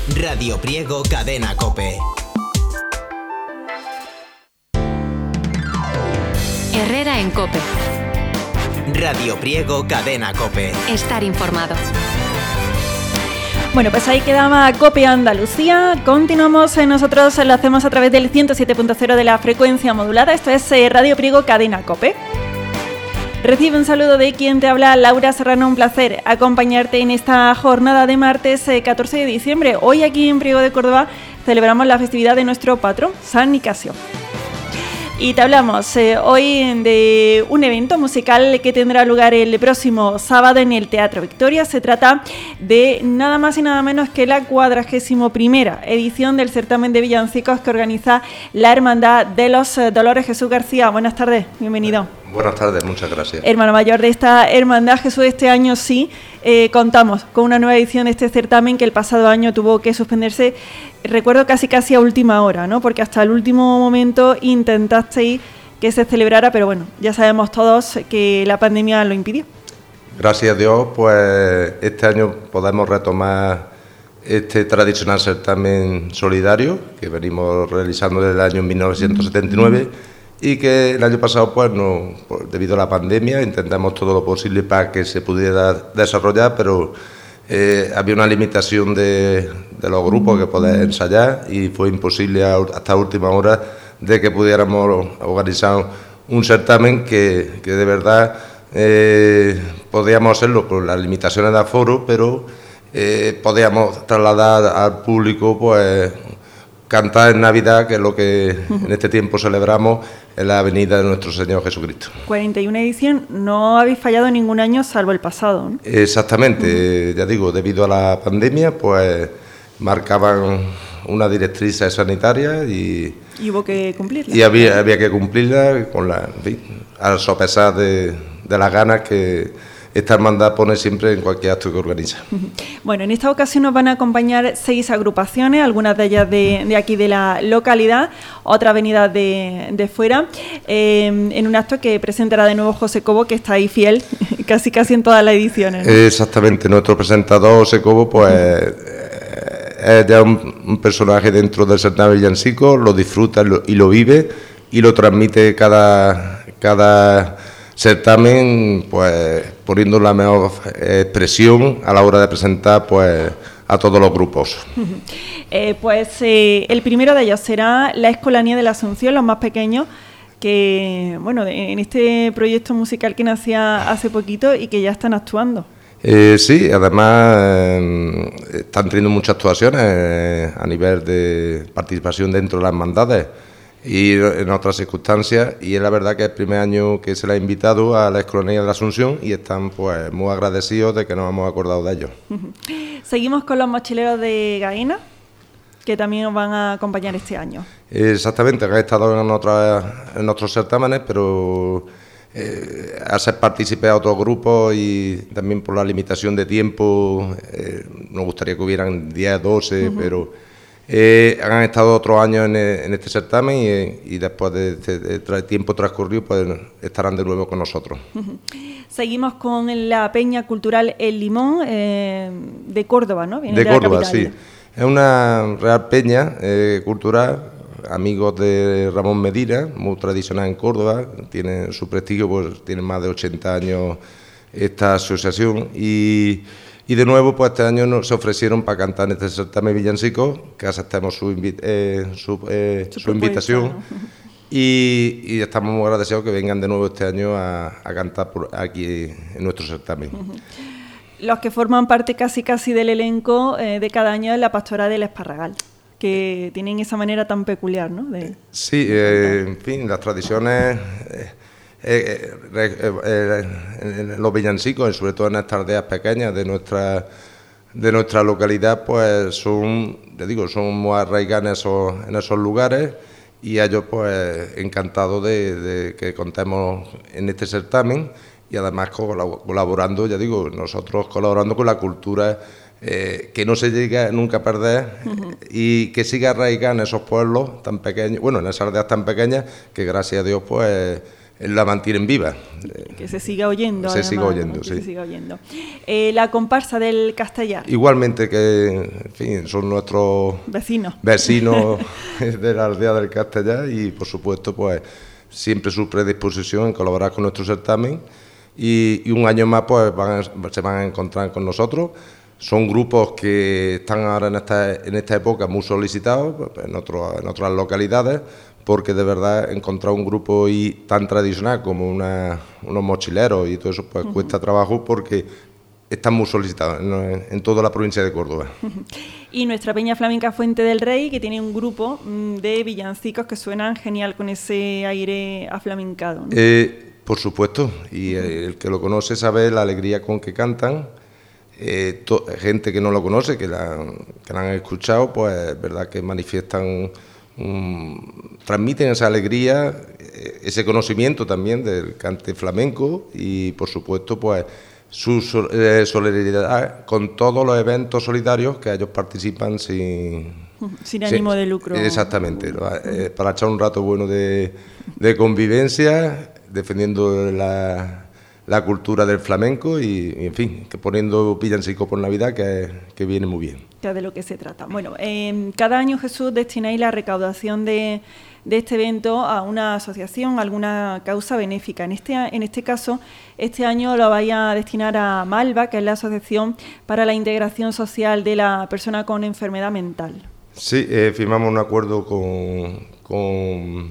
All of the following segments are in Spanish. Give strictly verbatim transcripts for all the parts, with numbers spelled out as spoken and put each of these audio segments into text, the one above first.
Radio Priego Cadena COPE. Herrera en COPE. Radio Priego Cadena COPE. Estar informado. Bueno, pues ahí quedaba COPE Andalucía. Continuamos, eh, nosotros lo hacemos a través del ciento siete punto cero de la frecuencia modulada. Esto es eh, Radio Priego Cadena COPE. Recibe un saludo de quien te habla, Laura Serrano. Un placer acompañarte en esta jornada de martes eh, catorce de diciembre. Hoy aquí en Priego de Córdoba celebramos la festividad de nuestro patrón, San Nicasio. Y te hablamos eh, hoy de un evento musical que tendrá lugar el próximo sábado en el Teatro Victoria. Se trata de nada más y nada menos que la cuadragésima primera edición del certamen de villancicos que organiza la Hermandad de los Dolores. Jesús García, buenas tardes, bienvenido. Buenas tardes, muchas gracias. Hermano mayor de esta hermandad, Jesús, este año sí eh, contamos con una nueva edición de este certamen que el pasado año tuvo que suspenderse, recuerdo casi casi a última hora, ¿no? Porque hasta el último momento intentasteis que se celebrara, pero bueno, ya sabemos todos que la pandemia lo impidió. Gracias a Dios, pues este año podemos retomar este tradicional certamen solidario que venimos realizando desde el año mil novecientos setenta y nueve. Y que el año pasado, pues, no, pues, debido a la pandemia, intentamos todo lo posible para que se pudiera desarrollar, pero eh, había una limitación de, de los grupos que poder ensayar y fue imposible a, hasta última hora de que pudiéramos organizar un certamen que, que de verdad eh, podíamos hacerlo con las limitaciones de aforo, pero eh, podíamos trasladar al público, pues, cantar en Navidad, que es lo que en este tiempo celebramos en la Avenida de Nuestro Señor Jesucristo. cuarenta y una edición, no habéis fallado ningún año salvo el pasado, ¿no? Exactamente, uh-huh. Ya digo, debido a la pandemia, pues marcaban una directriz sanitaria y... Y hubo que cumplirla. Y había, había que cumplirla con la, en fin, al sopesar de, de las ganas que esta hermandad pone siempre en cualquier acto que organiza. Bueno, en esta ocasión nos van a acompañar seis agrupaciones, algunas de ellas de, de aquí de la localidad, otras venidas de, de fuera, eh, en un acto que presentará de nuevo José Cobo, que está ahí fiel casi casi en todas las ediciones, ¿no? Exactamente, nuestro presentador José Cobo, pues es ya un, un personaje dentro del certamen villancico, lo disfruta lo, y lo vive y lo transmite cada... cada certamen, pues poniendo la mejor expresión a la hora de presentar, pues, a todos los grupos. Uh-huh. Eh, pues eh, el primero de ellos será la Escolanía de la Asunción, los más pequeños, que, bueno, en este proyecto musical que nacía hace poquito y que ya están actuando. Eh, sí, además eh, están teniendo muchas actuaciones eh, a nivel de participación dentro de las hermandades y en otras circunstancias, y es la verdad que es el primer año que se le ha invitado a la Escolanía de la Asunción y están, pues, muy agradecidos de que nos hemos acordado de ellos. Uh-huh. Seguimos con los mochileros de Gaena, que también nos van a acompañar este año. Exactamente, han estado en, otra, en otros certámenes, pero eh, al ser partícipe a otros grupos y también por la limitación de tiempo, eh, nos gustaría que hubieran diez, doce, uh-huh. pero... Eh, han estado otros años en, en este certamen y, y después de este de, de tiempo transcurrido, pues estarán de nuevo con nosotros. Uh-huh. Seguimos con la Peña Cultural El Limón, eh, de Córdoba, ¿no? Viene de, de Córdoba, sí. Es una real peña eh, cultural, amigos de Ramón Medina, muy tradicional en Córdoba, tiene su prestigio, pues tiene más de ochenta años esta asociación y... Y de nuevo, pues este año nos se ofrecieron para cantar en este certamen villancico, que aceptemos su, invi- eh, su, eh, su, su invitación, ¿no? y, y estamos muy agradecidos que vengan de nuevo este año a, a cantar por aquí en nuestro certamen. Uh-huh. Los que forman parte casi casi del elenco eh, de cada año es la Pastora del Esparragal, que tienen esa manera tan peculiar, ¿no? De, sí, eh, en fin, las tradiciones... Eh, Eh, eh, eh, eh, los villancicos, sobre todo en estas aldeas pequeñas de nuestra de nuestra localidad, pues son, te digo, son muy arraigados en esos, en esos lugares y a ellos, pues, encantados de, de que contemos en este certamen y además colaborando, ya digo, nosotros colaborando con la cultura eh, que no se llega nunca a perder uh-huh. y que siga arraigada en esos pueblos tan pequeños, bueno, en esas aldeas tan pequeñas que gracias a Dios, pues la mantienen viva. Que se siga oyendo. Se además, siga oyendo, ¿no? sí. Que se siga oyendo. Eh, la comparsa del Castellar. Igualmente que, en fin, son nuestros Vecinos. Vecinos de la aldea del Castellar y, por supuesto, pues siempre su predisposición en colaborar con nuestro certamen y, y un año más pues van a, se van a encontrar con nosotros. Son grupos que están ahora en esta, en esta época muy solicitados en, otro, en otras localidades, porque de verdad encontrar un grupo y tan tradicional como una, unos mochileros y todo eso pues uh-huh. cuesta trabajo porque están muy solicitados en, en toda la provincia de Córdoba. Y nuestra Peña Flamenca Fuente del Rey, que tiene un grupo de villancicos que suenan genial con ese aire aflamencado, ¿no? Eh, por supuesto, y el que lo conoce sabe la alegría con que cantan. Eh, to, gente que no lo conoce, que la, que la han escuchado, pues es verdad que manifiestan, um, transmiten esa alegría, eh, ese conocimiento también del cante flamenco y por supuesto pues su eh, solidaridad con todos los eventos solidarios que ellos participan sin, sin ánimo sin, de lucro. Exactamente, eh, para echar un rato bueno de, de convivencia, defendiendo la... la cultura del flamenco y, y en fin, que poniendo villancico por Navidad, que, que viene muy bien. Que es de lo que se trata. Bueno, eh, cada año, Jesús, destináis la recaudación de, de este evento a una asociación, a alguna causa benéfica. En este, en este caso, este año lo vais a destinar a Malva, que es la Asociación para la Integración Social de la Persona con Enfermedad Mental. Sí, eh, firmamos un acuerdo con, con,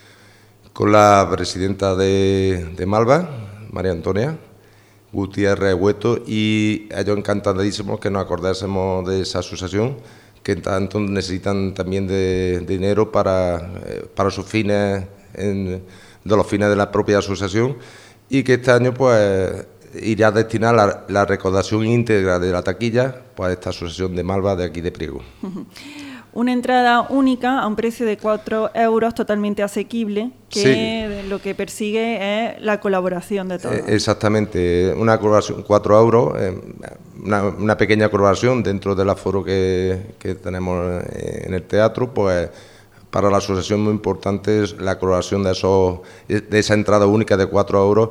con la presidenta de, de Malva, María Antonia Gutiérrez Hueto, y ellos encantadísimos que nos acordásemos de esa asociación, que tanto necesitan también de, de dinero para, eh, para sus fines, en, de los fines de la propia asociación, y que este año pues irá a destinar la, la recaudación íntegra de la taquilla pues, a esta asociación de Malva de aquí de Priego. Uh-huh. Una entrada única a un precio de cuatro euros totalmente asequible, que sí. Lo que persigue es la colaboración de todos. Exactamente, una colaboración, cuatro euros, eh, una, una pequeña colaboración dentro del aforo que, que tenemos en el teatro, pues para la asociación muy importante es la colaboración de, esos, de esa entrada única de cuatro euros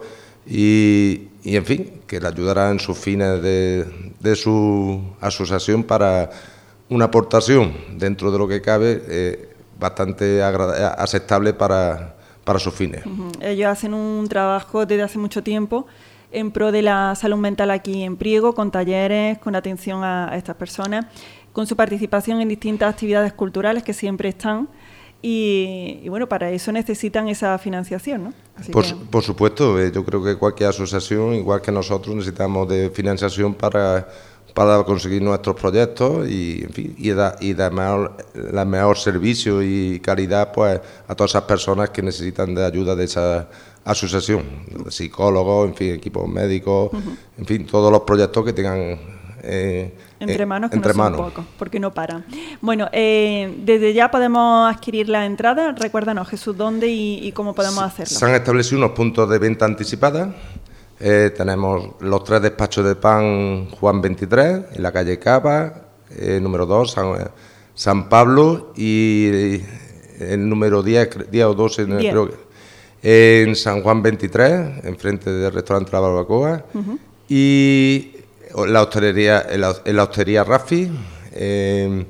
y, y en fin, que le ayudará en sus fines de, de su asociación para una aportación dentro de lo que cabe eh, bastante aceptable para, para sus fines. Uh-huh. Ellos hacen un trabajo desde hace mucho tiempo en pro de la salud mental aquí en Priego, con talleres, con atención a, a estas personas, con su participación en distintas actividades culturales que siempre están y, y bueno, para eso necesitan esa financiación, ¿no? Así por, que... por supuesto, eh, yo creo que cualquier asociación, igual que nosotros, necesitamos de financiación para... para conseguir nuestros proyectos y, en fin, y dar y da mejor, la mejor servicio y calidad pues a todas esas personas que necesitan de ayuda de esa asociación, de psicólogos, en fin, equipos médicos, uh-huh. en fin, todos los proyectos que tengan eh, entre manos, que entre no son manos. Pocos, porque no paran. Bueno, eh, desde ya podemos adquirir la entrada. Recuérdanos, Jesús, dónde y, y cómo podemos hacerlo. Se han establecido unos puntos de venta anticipada. Eh, tenemos los tres despachos de pan Juan veintitrés, en la calle Cava, eh, número dos, San, San Pablo, y el número diez, diez o doce, creo que, en San Juan veintitrés, enfrente del restaurante La Barbacoa, uh-huh. y la hostelería, en la, en la hostería Rafi, eh,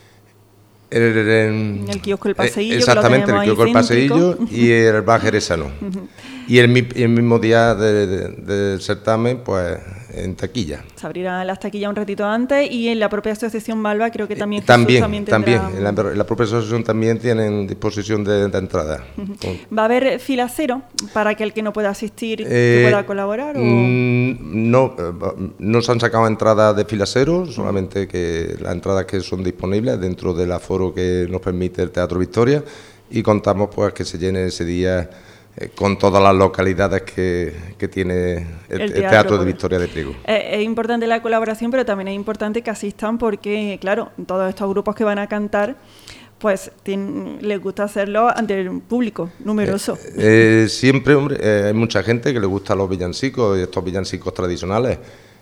en, en el kiosco El Paseillo, eh, exactamente, el kiosco El Paseillo y el bar jerezano. Uh-huh. Y el, el mismo día del de, de, de certamen, pues en taquilla. Se abrirán las taquillas un ratito antes y en la propia asociación Malva creo que también. Eh, también, también, tendrá... también. En la, en la propia asociación también tienen disposición de, de entrada. Uh-huh. Con... ¿Va a haber fila cero para que el que no pueda asistir eh, pueda colaborar? O... No, no se han sacado entradas de fila cero, solamente que las entradas que son disponibles dentro del aforo que nos permite el Teatro Victoria y contamos pues que se llene ese día con todas las localidades que, que tiene el, el, teatro, el teatro de Victoria de Priego. Es, es importante la colaboración, pero también es importante que asistan porque, claro, todos estos grupos que van a cantar, pues tienen, les gusta hacerlo ante el público numeroso. Eh, eh, siempre, hombre, eh, hay mucha gente que le gustan los villancicos, y estos villancicos tradicionales.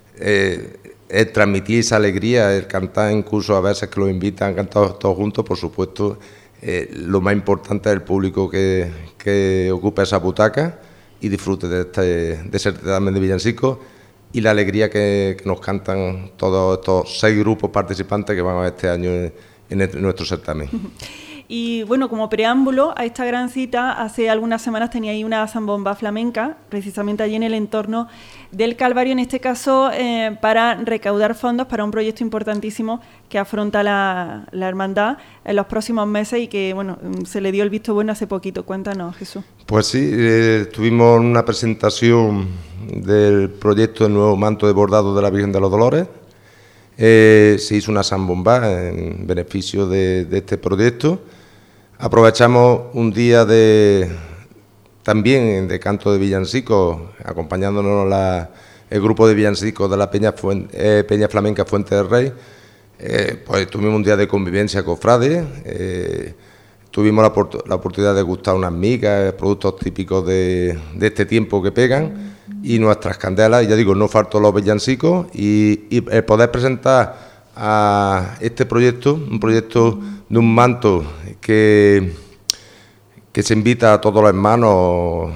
Eh, el transmitir esa alegría, el cantar, incluso a veces que los invitan a cantar todos juntos, por supuesto. Eh, lo más importante es el público que, que ocupa esa butaca y disfrute de este de ese certamen de villancicos y la alegría que, que nos cantan todos estos seis grupos participantes que van a ver este año en, en, este, en nuestro certamen. Y bueno, como preámbulo a esta gran cita, hace algunas semanas tenía ahí una zambomba flamenca, precisamente allí en el entorno del Calvario, en este caso eh, para recaudar fondos para un proyecto importantísimo que afronta la, la hermandad en los próximos meses y que bueno se le dio el visto bueno hace poquito. Cuéntanos, Jesús. Pues sí, eh, tuvimos una presentación del proyecto del nuevo manto de bordado de la Virgen de los Dolores. Eh, se hizo una zambomba en beneficio de, de este proyecto. Aprovechamos un día de también de canto de villancicos, acompañándonos la, el grupo de villancicos de la Peña, Fuente, eh, Peña Flamenca Fuente del Rey. Eh, pues tuvimos un día de convivencia cofrade, eh, tuvimos la, la oportunidad de gustar unas migas, productos típicos de, de este tiempo que pegan, y nuestras candelas, y ya digo, no faltó los villancicos, y, y el poder presentar a este proyecto, un proyecto de un manto que, que se invita a todos los hermanos,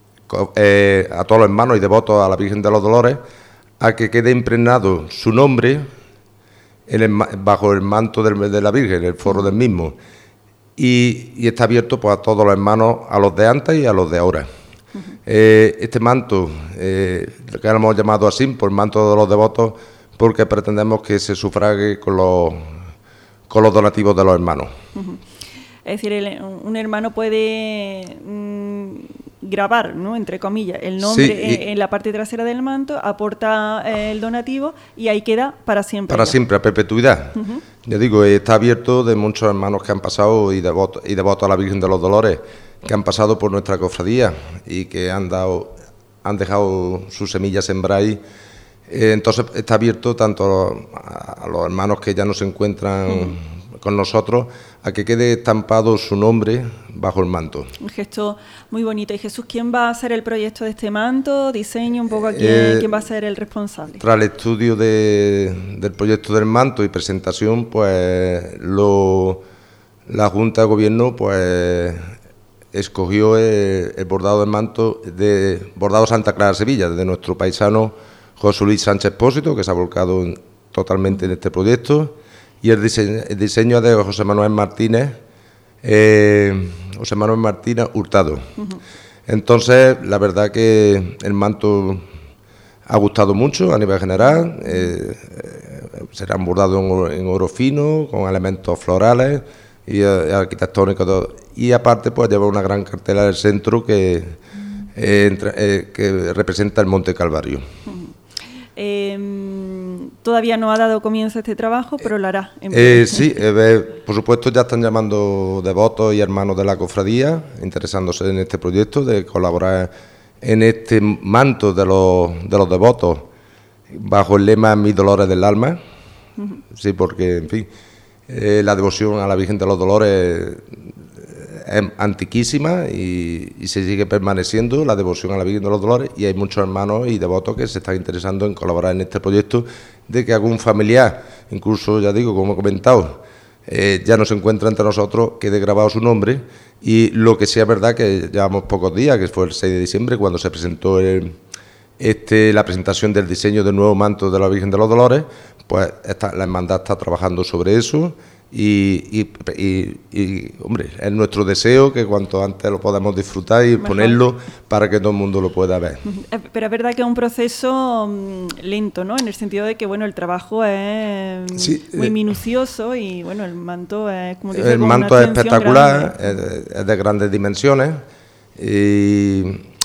eh, a todos los hermanos y devotos a la Virgen de los Dolores, a que quede impregnado su nombre en el, bajo el manto del, de la Virgen, el forro del mismo, y, y está abierto pues, a todos los hermanos, a los de antes y a los de ahora. Uh-huh. Eh, este manto, eh, que hemos llamado así, por el manto de los devotos, porque pretendemos que se sufrague con los, con los donativos de los hermanos. Uh-huh. Es decir, el, un hermano puede mmm, grabar, ¿no?, entre comillas, el nombre sí, y, en, en la parte trasera del manto, aporta eh, el donativo y ahí queda para siempre. Para ya. siempre, a perpetuidad. Uh-huh. Ya digo, está abierto de muchos hermanos que han pasado y devotos, y devotos a la Virgen de los Dolores, que han pasado por nuestra cofradía y que han, dado, han dejado sus semillas sembradas ahí. Eh, entonces está abierto tanto a, a los hermanos que ya no se encuentran uh-huh. con nosotros, a que quede estampado su nombre bajo el manto. Un gesto muy bonito. Y Jesús, ¿quién va a hacer el proyecto de este manto? Diseño un poco a quién, eh, quién va a ser el responsable. Tras el estudio de, del proyecto del manto y presentación, pues lo, la Junta de Gobierno pues escogió el, el bordado del manto de Bordado Santa Clara Sevilla, de nuestro paisano José Luis Sánchez Pósito, que se ha volcado en, totalmente en este proyecto, y el diseño, el diseño de José Manuel Martínez, eh, José Manuel Martínez Hurtado. Uh-huh. Entonces, la verdad que el manto ha gustado mucho a nivel general, eh, serán bordados en, en oro fino, con elementos florales y eh, arquitectónicos, y aparte pues lleva una gran cartela del centro que, eh, entre, eh, que representa el Monte Calvario. Uh-huh. Eh, todavía no ha dado comienzo este trabajo, pero lo hará. En eh, sí, eh, por supuesto ya están llamando devotos y hermanos de la cofradía, interesándose en este proyecto de colaborar en este manto de los, de los devotos, bajo el lema Mis Dolores del Alma. Uh-huh. Sí, porque, en fin, eh, la devoción a la Virgen de los Dolores es antiquísima y, y se sigue permaneciendo la devoción a la Virgen de los Dolores, y hay muchos hermanos y devotos que se están interesando en colaborar en este proyecto, de que algún familiar, incluso ya digo, como he comentado, eh, ya no se encuentra entre nosotros, quede grabado su nombre. Y lo que sí es verdad que llevamos pocos días, que fue el seis de diciembre cuando se presentó el, este, la presentación del diseño del nuevo manto de la Virgen de los Dolores, pues esta, la hermandad está trabajando sobre eso. Y, y, y, y, hombre, es nuestro deseo que cuanto antes lo podamos disfrutar y mejor ponerlo para que todo el mundo lo pueda ver. Pero es verdad que es un proceso um, lento, ¿no? En el sentido de que, bueno, el trabajo es sí, muy eh, minucioso y, bueno, el manto es, como dice, el manto es espectacular, es, es de grandes dimensiones y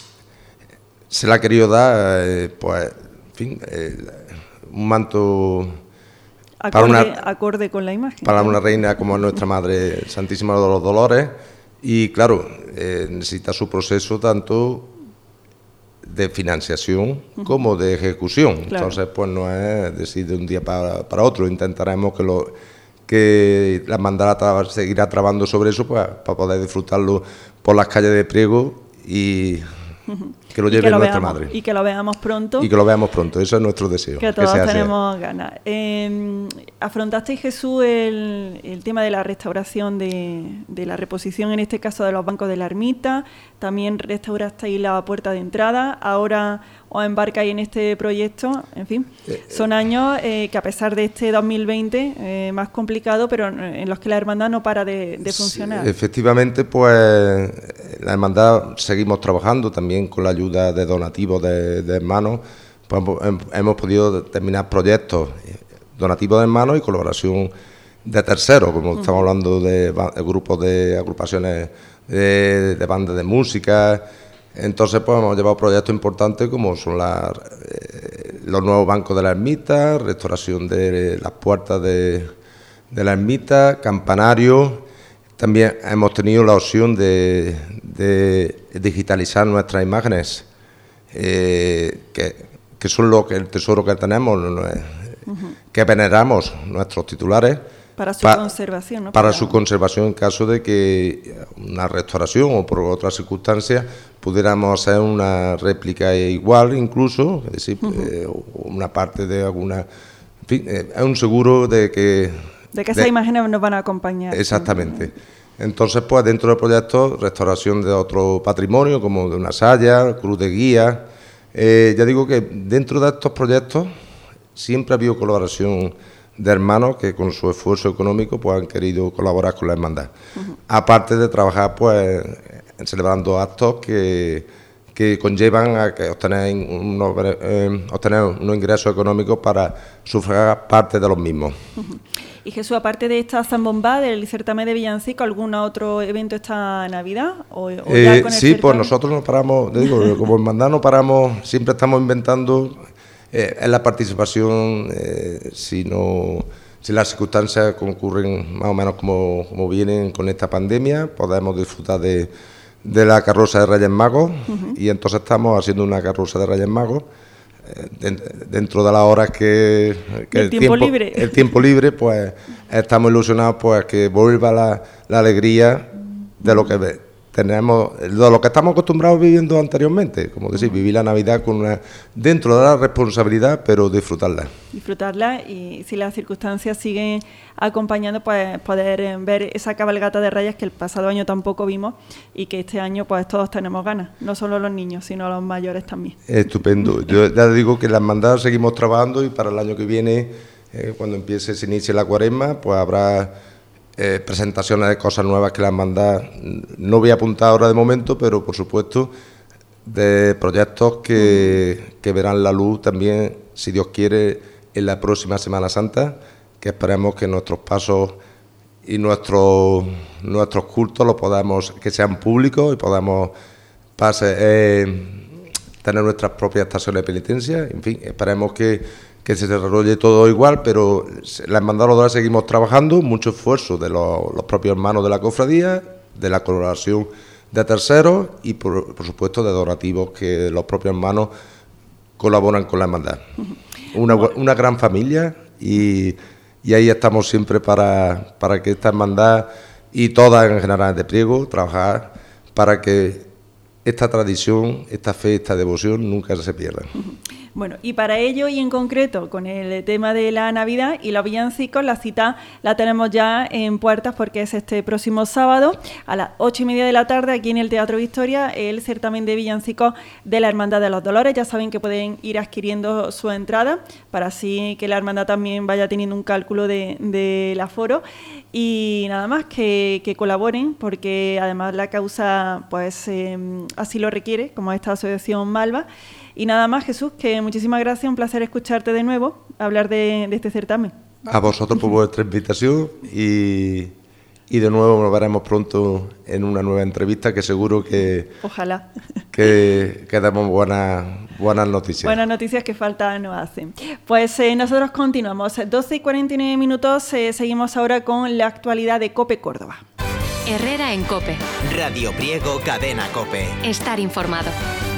se le ha querido dar, eh, pues, en fin, eh, un manto Acorde, para una, acorde con la imagen. Para una reina como nuestra Madre Santísima de los Dolores, y claro, eh, necesita su proceso tanto de financiación uh-huh. como de ejecución. Claro. Entonces, pues no es decir de un día para, para otro. Intentaremos que lo que la hermandad seguirá trabajando sobre eso, pues para poder disfrutarlo por las calles de Priego y que lo lleve que lo nuestra veamos, madre. Y que lo veamos pronto. Y que lo veamos pronto, eso es nuestro deseo. Que todos que sea tenemos ganas. Eh, afrontasteis, Jesús, el, el tema de la restauración, de, de la reposición, en este caso de los bancos de la ermita, también restaurasteis la puerta de entrada, ahora os embarcáis en este proyecto, en fin, son años eh, que a pesar de este dos mil veinte, eh, más complicado, pero en los que la hermandad no para de, de funcionar. Sí, efectivamente, pues la hermandad seguimos trabajando también con la ayuda de donativos de, de hermanos, pues hemos podido terminar proyectos donativos de hermanos y colaboración de terceros, como uh-huh. estamos hablando de, de grupos de agrupaciones de, de bandas de música. Entonces, pues hemos llevado proyectos importantes como son la, eh, los nuevos bancos de la ermita, restauración de las puertas de, de la ermita, campanarios. También hemos tenido la opción de, de digitalizar nuestras imágenes, eh, que, que son lo que el tesoro que tenemos, uh-huh. que veneramos nuestros titulares. Para su pa, conservación, ¿no? Para, para su conservación en caso de que una restauración o por otras circunstancias pudiéramos hacer una réplica igual incluso, es decir, uh-huh. eh, una parte de alguna... En fin, eh, es un seguro de que... De que esas de, imágenes nos van a acompañar. Exactamente. Entonces, pues dentro del proyecto, restauración de otro patrimonio, como de una saya, cruz de guía. Eh, ya digo que dentro de estos proyectos siempre ha habido colaboración de hermanos que con su esfuerzo económico pues han querido colaborar con la hermandad. Uh-huh. Aparte de trabajar pues celebrando actos que, que conllevan a que obtener unos, eh, obtener unos ingresos económicos para sufragar parte de los mismos. Uh-huh. Y Jesús, aparte de esta zambomba del certamen de villancico, ¿algún otro evento esta Navidad? ¿O, o eh, ya con el sí, certamen? Pues nosotros nos paramos, digo, como hermandad no paramos, siempre estamos inventando. Eh, en la participación, eh, si no, si las circunstancias concurren más o menos como, como vienen con esta pandemia, podemos disfrutar de, de la carroza de Reyes Magos, uh-huh. y entonces estamos haciendo una carroza de Reyes Magos eh, de, dentro de las horas que, que el, el tiempo, tiempo libre. el tiempo libre, pues estamos ilusionados pues que vuelva la, la alegría de lo que ve. Tenemos lo que estamos acostumbrados viviendo anteriormente, como decir, uh-huh. vivir la Navidad con una, dentro de la responsabilidad, pero disfrutarla. Disfrutarla y si las circunstancias siguen acompañando, pues poder ver esa cabalgata de Reyes que el pasado año tampoco vimos y que este año pues todos tenemos ganas, no solo los niños, sino los mayores también. Estupendo. Yo ya digo que las hermandad seguimos trabajando y para el año que viene, eh, cuando empiece, se inicie la cuaresma, pues habrá Eh, presentaciones de cosas nuevas que la hermandad, no voy a apuntar ahora de momento, pero por supuesto de proyectos que, que verán la luz también, si Dios quiere, en la próxima Semana Santa, que esperemos que nuestros pasos y nuestros nuestros cultos los podamos, que sean públicos y podamos pase, eh, tener nuestras propias estaciones de penitencia. En fin, esperemos que que se desarrolle todo igual, pero la hermandad Los Dolores seguimos trabajando, mucho esfuerzo de los, los propios hermanos de la cofradía, de la colaboración de terceros y por, por supuesto de donativos que los propios hermanos colaboran con la hermandad. Una, una gran familia y, y ahí estamos siempre para, para que esta hermandad y todas en general de Priego trabajar para que esta tradición, esta fe, esta devoción nunca se pierdan. Bueno, y para ello y en concreto con el tema de la Navidad y los villancicos, la cita la tenemos ya en puertas porque es este próximo sábado a las ocho y media de la tarde aquí en el Teatro Victoria, el certamen de villancicos de la Hermandad de los Dolores. Ya saben que pueden ir adquiriendo su entrada para así que la hermandad también vaya teniendo un cálculo de, del aforo y nada más que, que colaboren porque además la causa pues eh, así lo requiere, como esta asociación Malva. Y nada más, Jesús, que muchísimas gracias, un placer escucharte de nuevo, hablar de, de este certamen. A vosotros por vuestra invitación y, y de nuevo nos veremos pronto en una nueva entrevista que seguro que... Ojalá. Que, que damos buenas, buenas noticias. Buenas noticias que falta nos hacen. Pues eh, nosotros continuamos, doce y cuarenta y nueve minutos, eh, seguimos ahora con la actualidad de COPE Córdoba. Herrera en COPE. Radio Priego Cadena COPE. Estar informado.